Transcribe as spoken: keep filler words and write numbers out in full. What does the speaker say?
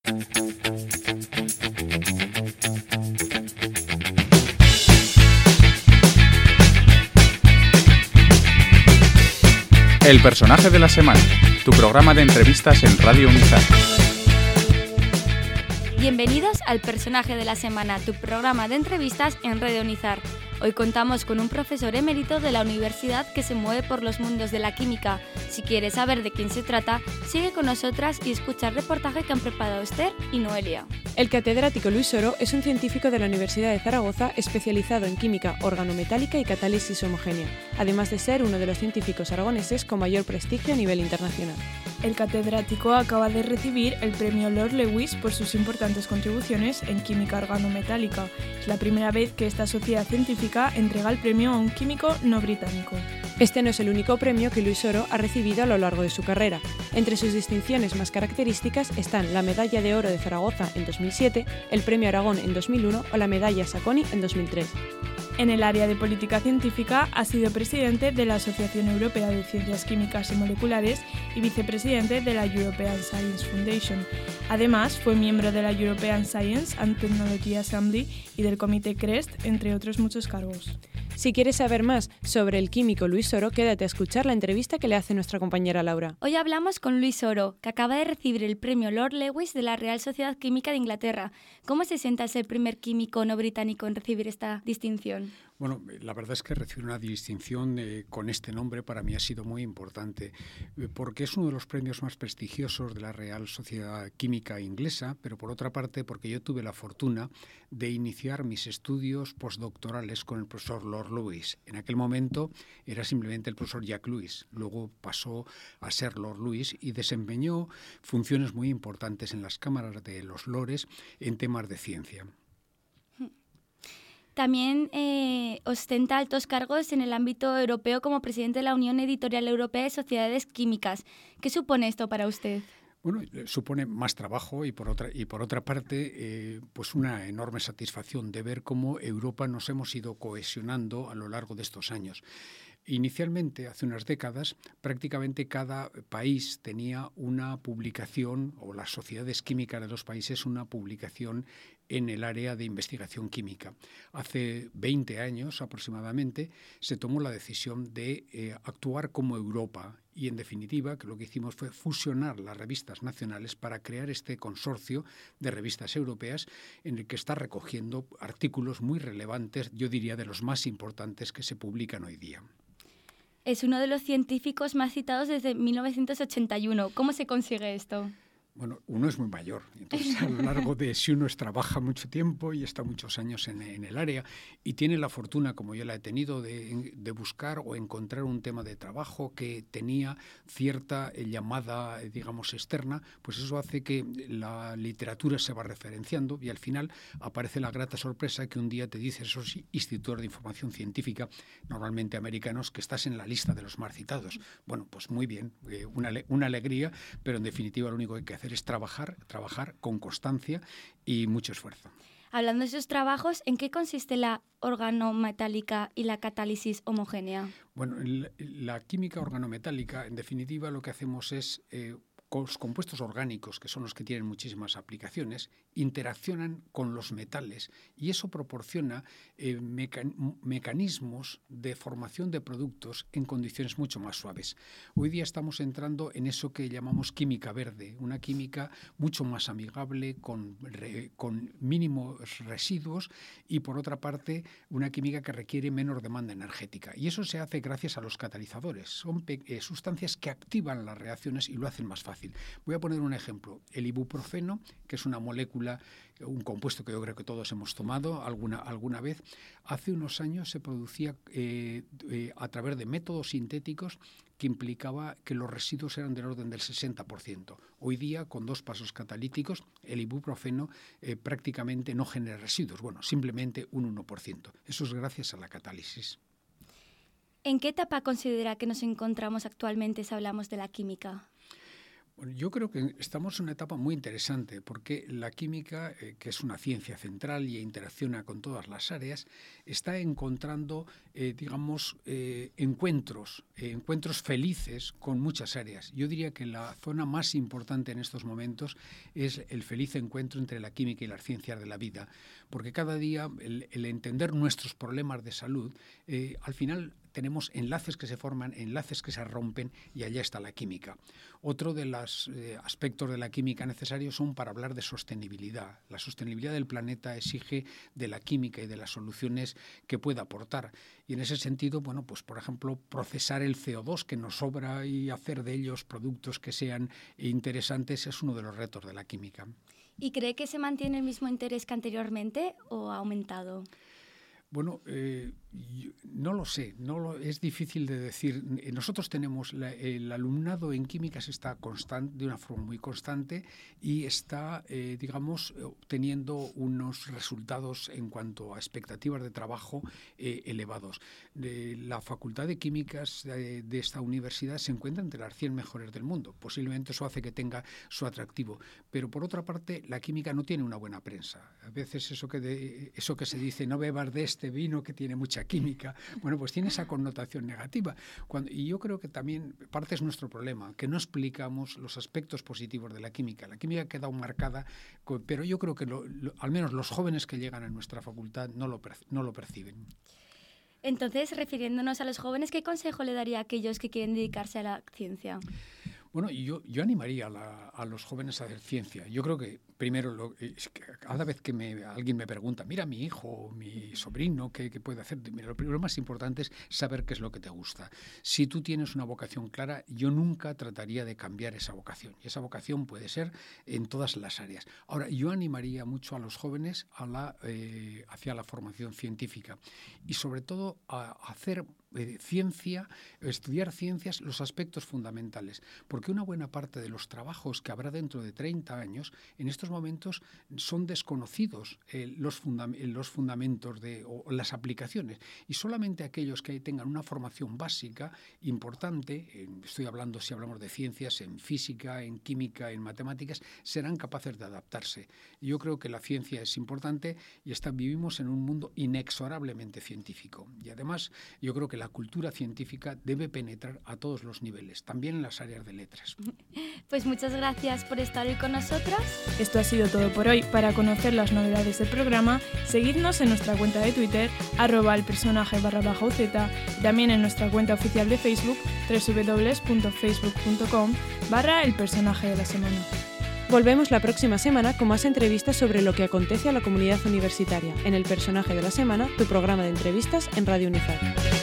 El personaje de la semana, tu programa de entrevistas en Radio Unizar. Bienvenidos al Personaje de la Semana, tu programa de entrevistas en Radio Unizar. Hoy contamos con un profesor emérito de la universidad que se mueve por los mundos de la química. Si quieres saber de quién se trata, sigue con nosotras y escucha el reportaje que han preparado Esther y Noelia. El catedrático Luis Oro es un científico de la Universidad de Zaragoza especializado en química organometálica y catálisis homogénea, además de ser uno de los científicos aragoneses con mayor prestigio a nivel internacional. El catedrático acaba de recibir el premio Lord Lewis por sus importantes contribuciones en química organometálica. Es la primera vez que esta sociedad científica entrega el premio a un químico no británico. Este no es el único premio que Luis Oro ha recibido a lo largo de su carrera. Entre sus distinciones más características están la Medalla de Oro de Zaragoza en dos mil siete, el Premio Aragón en dos mil uno o la Medalla Sacconi en dos mil tres. En el área de política científica ha sido presidente de la Asociación Europea de Ciencias Químicas y Moleculares y vicepresidente de la European Science Foundation. Además, fue miembro de la European Science and Technology Assembly y del Comité CREST, entre otros muchos cargos. Si quieres saber más sobre el químico Luis Oro, quédate a escuchar la entrevista que le hace nuestra compañera Laura. Hoy hablamos con Luis Oro, que acaba de recibir el premio Lord Lewis de la Real Sociedad Química de Inglaterra. ¿Cómo se siente al ser el primer químico no británico en recibir esta distinción? Bueno, la verdad es que recibir una distinción eh, con este nombre para mí ha sido muy importante, eh, porque es uno de los premios más prestigiosos de la Real Sociedad Química Inglesa, pero por otra parte porque yo tuve la fortuna de iniciar mis estudios postdoctorales con el profesor Lord Lewis. En aquel momento era simplemente el profesor Jack Lewis, luego pasó a ser Lord Lewis y desempeñó funciones muy importantes en las cámaras de los lores en temas de ciencia. También eh, ostenta altos cargos en el ámbito europeo como presidente de la Unión Editorial Europea de Sociedades Químicas. ¿Qué supone esto para usted? Bueno, supone más trabajo y por otra y por otra parte, eh, pues una enorme satisfacción de ver cómo Europa nos hemos ido cohesionando a lo largo de estos años. Inicialmente, hace unas décadas, prácticamente cada país tenía una publicación, o las sociedades químicas de los países, una publicación en el área de investigación química. Hace veinte años aproximadamente se tomó la decisión de eh, actuar como Europa y, en definitiva, que lo que hicimos fue fusionar las revistas nacionales para crear este consorcio de revistas europeas en el que está recogiendo artículos muy relevantes, yo diría de los más importantes que se publican hoy día. Es uno de los científicos más citados desde mil novecientos ochenta y uno. ¿Cómo se consigue esto? Bueno, uno es muy mayor, entonces a lo largo de si uno trabaja mucho tiempo y está muchos años en, en el área y tiene la fortuna, como yo la he tenido, de, de buscar o encontrar un tema de trabajo que tenía cierta llamada, digamos, externa, pues eso hace que la literatura se va referenciando y al final aparece la grata sorpresa que un día te dice esos institutos de información científica, normalmente americanos, que estás en la lista de los más citados. Bueno, pues muy bien, eh, una, una alegría, pero en definitiva lo único que hay que hacer es trabajar, trabajar con constancia y mucho esfuerzo. Hablando de esos trabajos, ¿en qué consiste la organometálica y la catálisis homogénea? Bueno, la, la química organometálica, en definitiva, lo que hacemos es eh, los compuestos orgánicos, que son los que tienen muchísimas aplicaciones, interaccionan con los metales y eso proporciona eh, meca- mecanismos de formación de productos en condiciones mucho más suaves. Hoy día estamos entrando en eso que llamamos química verde, una química mucho más amigable, con, re, con mínimos residuos y, por otra parte, una química que requiere menor demanda energética. Y eso se hace gracias a los catalizadores. Son pe- eh, sustancias que activan las reacciones y lo hacen más fácil. Voy a poner un ejemplo. El ibuprofeno, que es una molécula, un compuesto que yo creo que todos hemos tomado alguna, alguna vez, hace unos años se producía eh, eh, a través de métodos sintéticos que implicaba que los residuos eran del orden del sesenta por ciento. Hoy día, con dos pasos catalíticos, el ibuprofeno eh, prácticamente no genera residuos, bueno, simplemente un uno por ciento. Eso es gracias a la catálisis. ¿En qué etapa considera que nos encontramos actualmente si hablamos de la química? Bueno, yo creo que estamos en una etapa muy interesante porque la química, eh, que es una ciencia central y interacciona con todas las áreas, está encontrando, eh, digamos, eh, encuentros, eh, encuentros felices con muchas áreas. Yo diría que la zona más importante en estos momentos es el feliz encuentro entre la química y las ciencias de la vida, porque cada día el, el entender nuestros problemas de salud, eh, al final tenemos enlaces que se forman, enlaces que se rompen y allá está la química. Otro de los eh, aspectos de la química necesarios son para hablar de sostenibilidad. La sostenibilidad del planeta exige de la química y de las soluciones que pueda aportar. Y en ese sentido, bueno, pues por ejemplo, procesar el C O dos que nos sobra y hacer de ellos productos que sean interesantes es uno de los retos de la química. ¿Y cree que se mantiene el mismo interés que anteriormente o ha aumentado? Bueno, eh, yo no lo sé, no lo, es difícil de decir. Nosotros tenemos, la, el alumnado en químicas está constante, de una forma muy constante y está, eh, digamos, obteniendo unos resultados en cuanto a expectativas de trabajo eh, elevados. De la Facultad de Químicas de, de esta universidad se encuentra entre las cien mejores del mundo. Posiblemente eso hace que tenga su atractivo. Pero por otra parte, la química no tiene una buena prensa. A veces eso que, de, eso que se dice, no bebas de este vino que tiene mucha química, bueno, pues tiene esa connotación negativa. Cuando, y yo creo que también parte es nuestro problema, que no explicamos los aspectos positivos de la química. La química queda marcada, pero yo creo que lo, lo, al menos los jóvenes que llegan a nuestra facultad no lo, no lo perciben. Entonces, refiriéndonos a los jóvenes, ¿qué consejo le daría a aquellos que quieren dedicarse a la ciencia? Bueno, yo, yo animaría a, la, a los jóvenes a hacer ciencia. Yo creo que, primero, lo, es que cada vez que me, alguien me pregunta, mira, mi hijo o mi sobrino, ¿qué, qué puede hacer? Mira, lo, lo más importante es saber qué es lo que te gusta. Si tú tienes una vocación clara, yo nunca trataría de cambiar esa vocación. Y esa vocación puede ser en todas las áreas. Ahora, yo animaría mucho a los jóvenes a la, eh, hacia la formación científica y, sobre todo, a hacer eh, ciencia, estudiar ciencias, los aspectos fundamentales. Porque una buena parte de los trabajos que habrá dentro de treinta años, en estos momentos son desconocidos eh, los, funda los fundamentos de, o las aplicaciones. Y solamente aquellos que tengan una formación básica importante, eh, estoy hablando, si hablamos de ciencias, en física, en química, en matemáticas, serán capaces de adaptarse. Yo creo que la ciencia es importante y está, vivimos en un mundo inexorablemente científico. Y además, yo creo que la cultura científica debe penetrar a todos los niveles, también en las áreas de letras. Pues muchas gracias por estar hoy con nosotras. Esto ha sido todo por hoy. Para conocer las novedades del programa, seguidnos en nuestra cuenta de Twitter, arroba el personaje barra baja UZ, y también en nuestra cuenta oficial de Facebook, doble u doble u doble u punto facebook punto com barra el personaje de la semana. Volvemos la próxima semana con más entrevistas sobre lo que acontece a la comunidad universitaria en El Personaje de la Semana, tu programa de entrevistas en Radio Unizar.